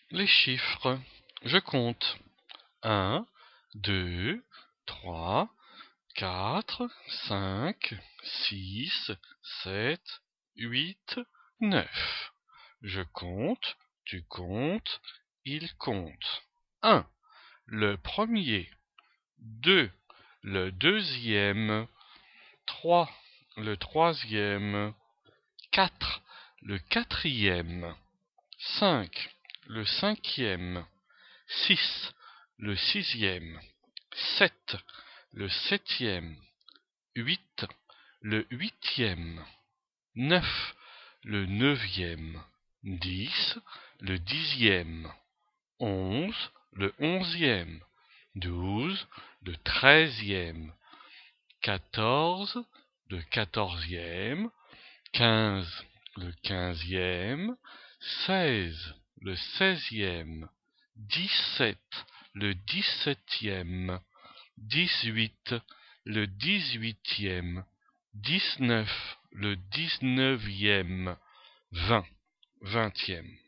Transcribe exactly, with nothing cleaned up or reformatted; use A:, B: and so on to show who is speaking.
A: Les chiffres. Je compte. un, deux, trois, quatre, cinq, six, sept, huit, neuf. Je compte, tu comptes, il compte. un. Le premier. deux. Le deuxième. trois. Le troisième. quatre. Le quatrième. cinq. Le cinquième. six. Le sixième. sept. Le septième. huit. Le huitième. neuf. Le neuvième. dix. Le dixième. onze. Le onzième. douze. Le treizième. quatorze. Le quatorzième. quinze. Le quinzième. seize. Le seizième. dix-sept. Le dix-septième. dix-huit. Le dix-huitième. dix-neuf. Le dix-neuvième. vingt. Vingtième.